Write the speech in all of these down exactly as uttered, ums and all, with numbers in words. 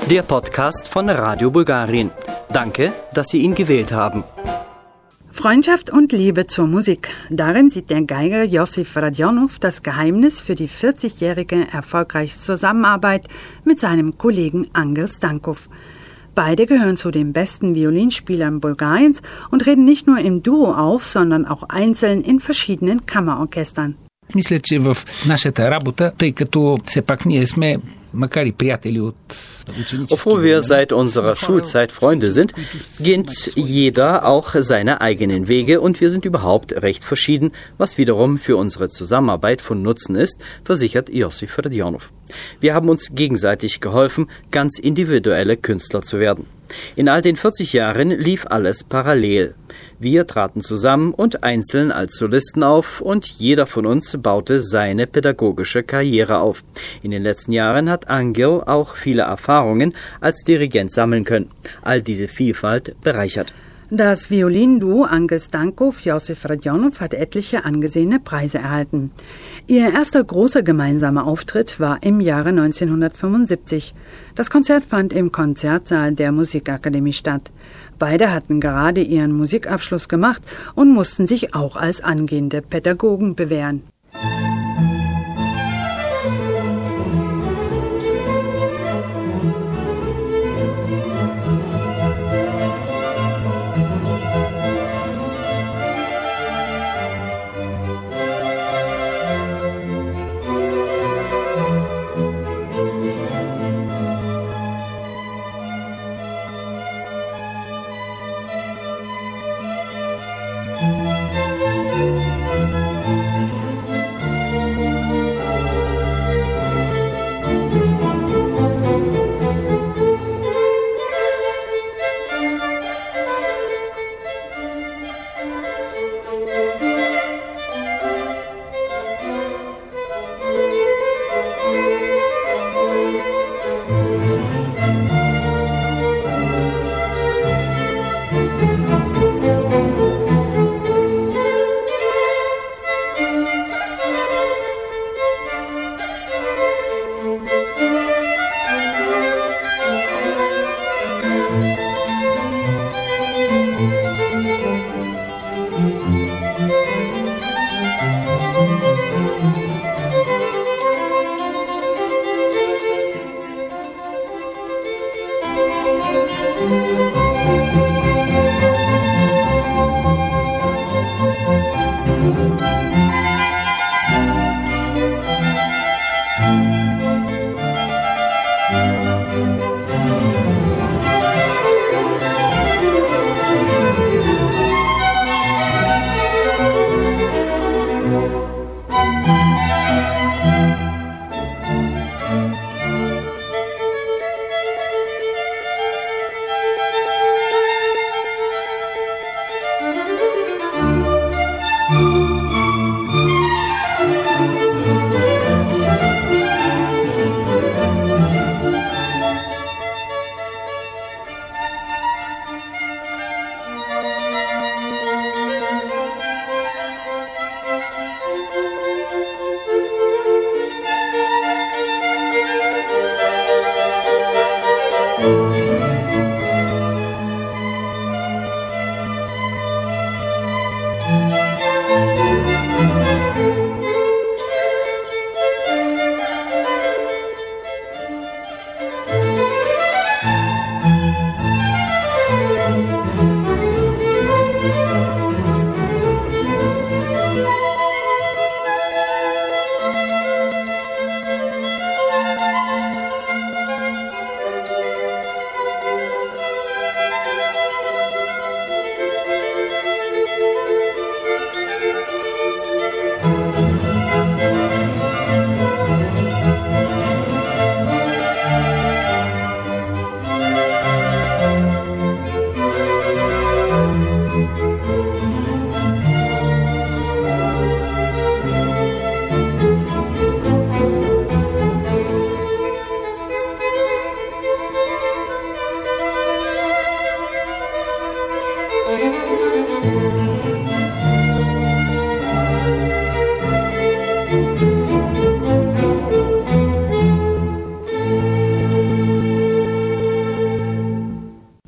Der Podcast von Radio Bulgarien. Danke, dass Sie ihn gewählt haben. Freundschaft und Liebe zur Musik. Darin sieht der Geiger Josif Radionov das Geheimnis für die vierzigjährige erfolgreiche Zusammenarbeit mit seinem Kollegen Angel Stankov. Beide gehören zu den besten Violinspielern Bulgariens und treten nicht nur im Duo auf, sondern auch einzeln in verschiedenen Kammerorchestern. Мисля, че в нашата работа, тъй като все пак ние сме макар и приятели от ученически. Obwohl wir seit unserer Schulzeit Freunde sind, geht jeder auch seine eigenen Wege und wir sind überhaupt recht verschieden, was wiederum für unsere Zusammenarbeit von Nutzen ist, versichert Josif Radionov. Wir haben uns gegenseitig geholfen, ganz individuelle Künstler zu werden. In all den vierzig Jahren lief alles parallel. Wir traten zusammen und einzeln als Solisten auf und jeder von uns baute seine pädagogische Karriere auf. In den letzten Jahren hat Angel auch viele Erfahrungen als Dirigent sammeln können. All diese Vielfalt bereichert. Das Violinduo Angel Stankov, Josif Radionov hat etliche angesehene Preise erhalten. Ihr erster großer gemeinsamer Auftritt war im Jahre neunzehnhundertfünfundsiebzig. Das Konzert fand im Konzertsaal der Musikakademie statt. Beide hatten gerade ihren Musikabschluss gemacht und mussten sich auch als angehende Pädagogen bewähren.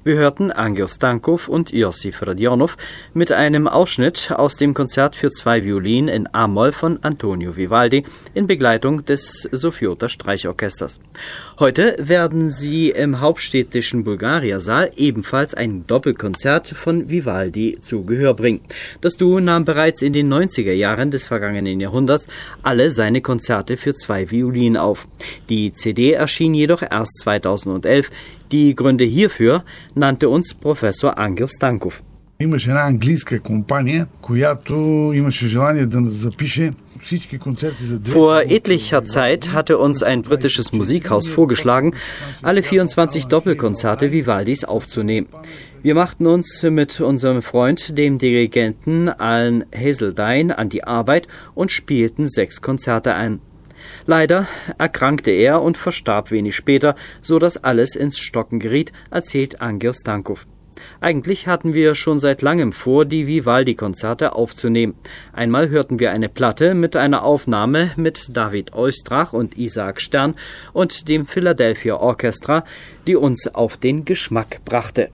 Wir hörten Angel Stankov und Josif Radionov mit einem Ausschnitt aus dem Konzert für zwei Violinen in A-Moll von Antonio Vivaldi in Begleitung des Sofiota Streichorchesters. Heute werden Sie im hauptstädtischen Bulgaria-Saal ebenfalls ein Doppelkonzert von Vivaldi zu Gehör bringen. Das Duo nahm bereits in den neunziger Jahren des vergangenen Jahrhunderts alle seine Konzerte für zwei Violinen auf. Die C D erschien jedoch erst zweitausendelf. Die Gründe hierfür nannte uns Professor Angel Stankov. Имаше една английска компания, която имаше желание да запише всички концерти за две. Vor etlicher Zeit hatte uns ein britisches Musikhaus vorgeschlagen, alle vierundzwanzig Doppelkonzerte Vivaldis aufzunehmen. Wir machten uns mit unserem Freund, dem Dirigenten Alan Hazeldine, an die Arbeit und spielten sechs Konzerte ein. Leider erkrankte er und verstarb wenig später, so dass alles ins Stocken geriet, erzählt Angel Stankov. Eigentlich hatten wir schon seit langem vor, die Vivaldi-Konzerte aufzunehmen. Einmal hörten wir eine Platte mit einer Aufnahme mit David Oistrakh und Isaac Stern und dem Philadelphia Orchestra, die uns auf den Geschmack brachte.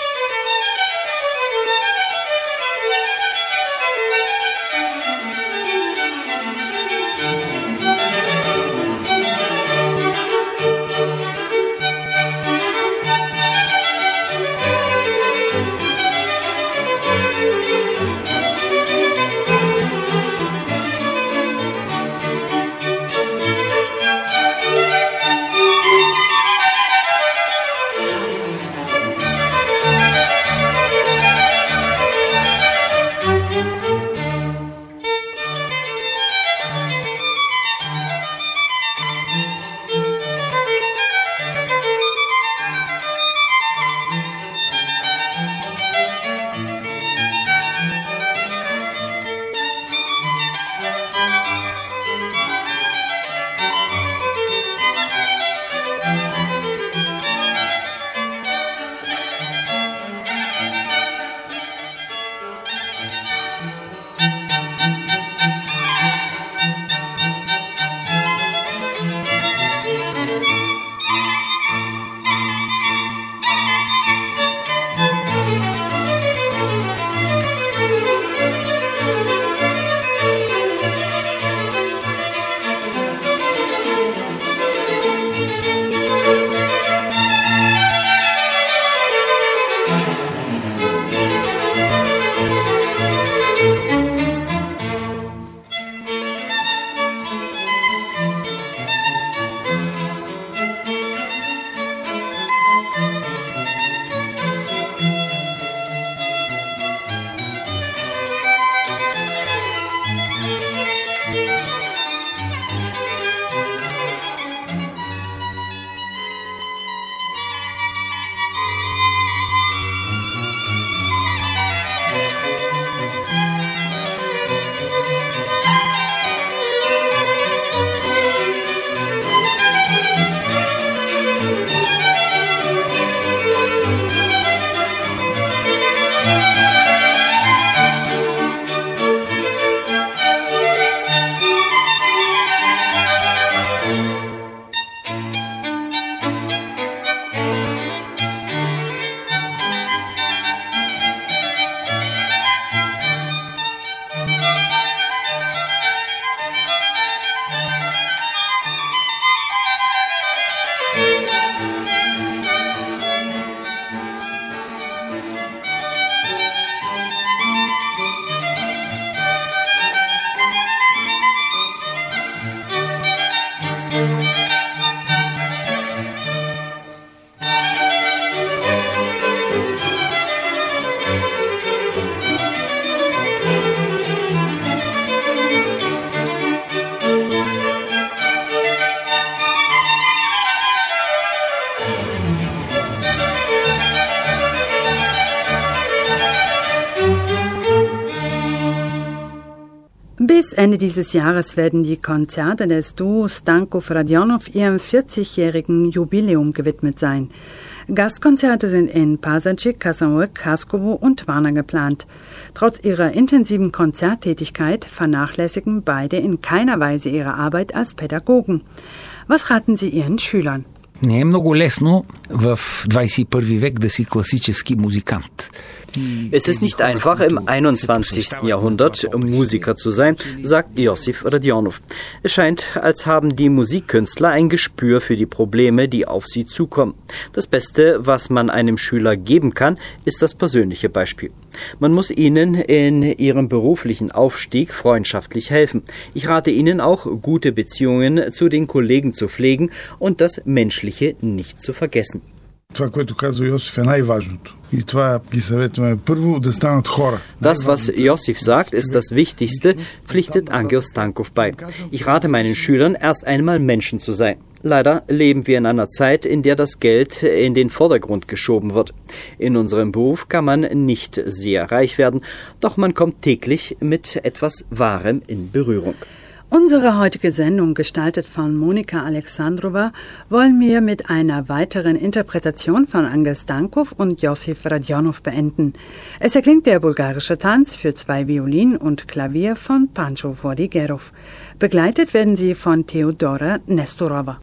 Bis Ende dieses Jahres werden die Konzerte des Duos Stankov-Radionov ihrem vierzigjährigen Jubiläum gewidmet sein. Gastkonzerte sind in Pazardzhik, Kasanlak, Haskovo und Varna geplant. Trotz ihrer intensiven Konzerttätigkeit vernachlässigen beide in keiner Weise ihre Arbeit als Pädagogen. Was raten Sie Ihren Schülern? Не е много лесно в двадесет и първи век да си класически музикант. Es ist nicht einfach, im einundzwanzigsten Jahrhundert Musiker zu sein, sagt Josif Radionov. Es scheint, als haben die Musikkünstler ein Gespür für die Probleme, die auf sie zukommen. Das Beste, was man einem Schüler geben kann, ist das persönliche Beispiel. Man muss ihnen in ihrem beruflichen Aufstieg freundschaftlich helfen. Ich rate ihnen auch, gute Beziehungen zu den Kollegen zu pflegen und das Menschliche nicht zu vergessen. Това, което казва Йосиф, е най-важното. И това ги съветваме първо да станат хора. Das, was Josif sagt, ist das Wichtigste, pflichtet Angel Stankov bei. Ich rate meinen Schülern, erst einmal Menschen zu sein. Leider leben wir in einer Zeit, in der das Geld in den Vordergrund geschoben wird. In unserem Beruf kann man nicht sehr reich werden, doch man kommt täglich mit etwas Wahrem in Berührung. Unsere heutige Sendung, gestaltet von Monika Alexandrova, wollen wir mit einer weiteren Interpretation von Angel Stankov und Josif Radionov beenden. Es erklingt der bulgarische Tanz für zwei Violinen und Klavier von Pancho Vodigerov. Begleitet werden sie von Theodora Nestorova.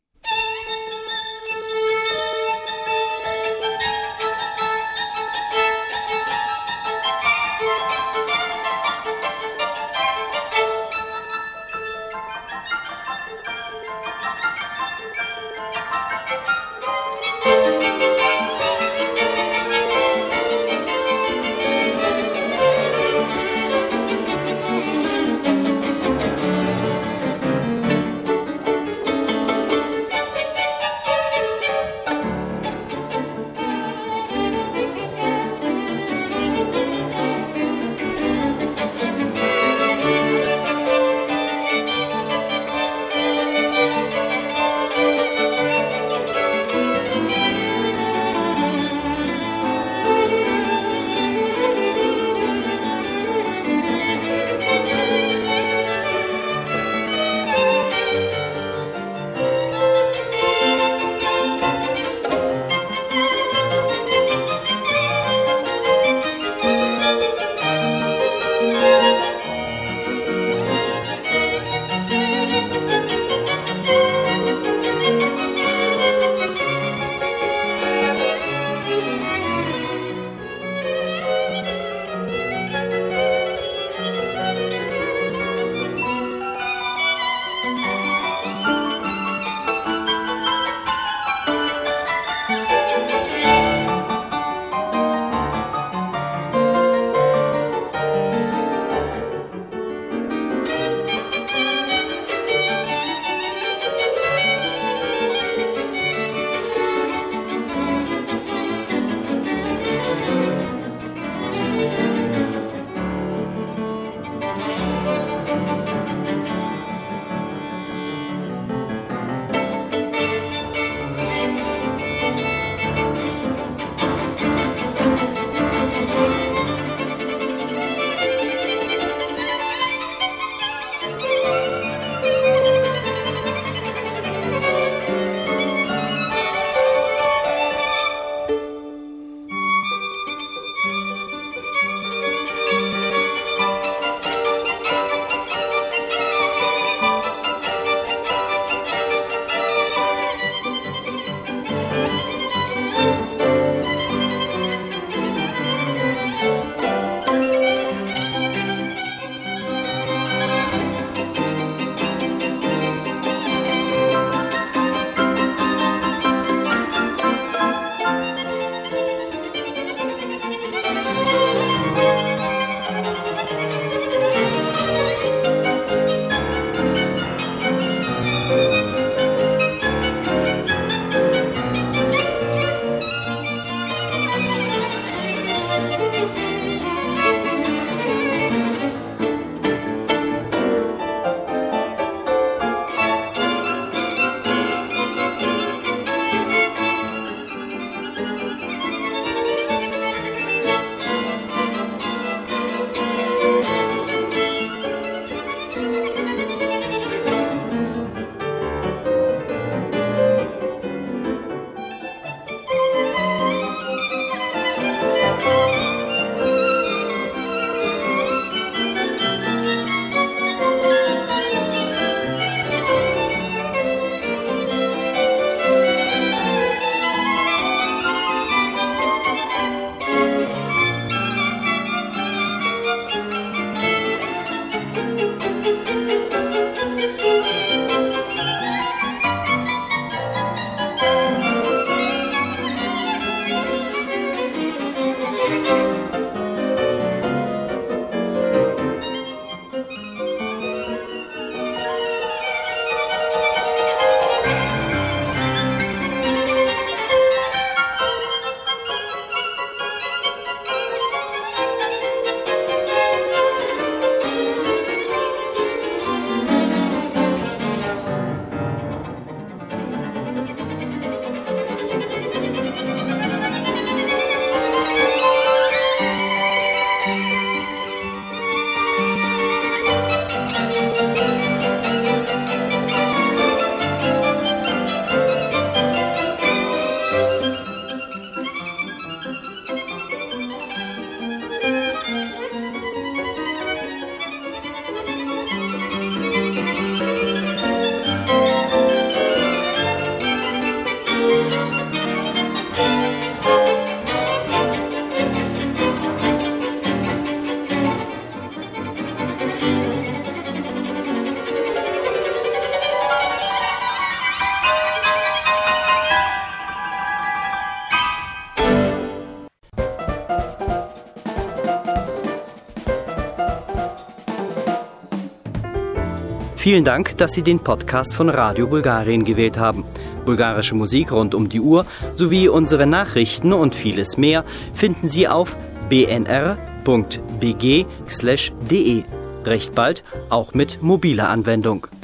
Vielen Dank, dass Sie den Podcast von Radio Bulgarien gewählt haben. Bulgarische Musik rund um die Uhr sowie unsere Nachrichten und vieles mehr finden Sie auf b n r punkt b g slash d e. Recht bald auch mit mobiler Anwendung.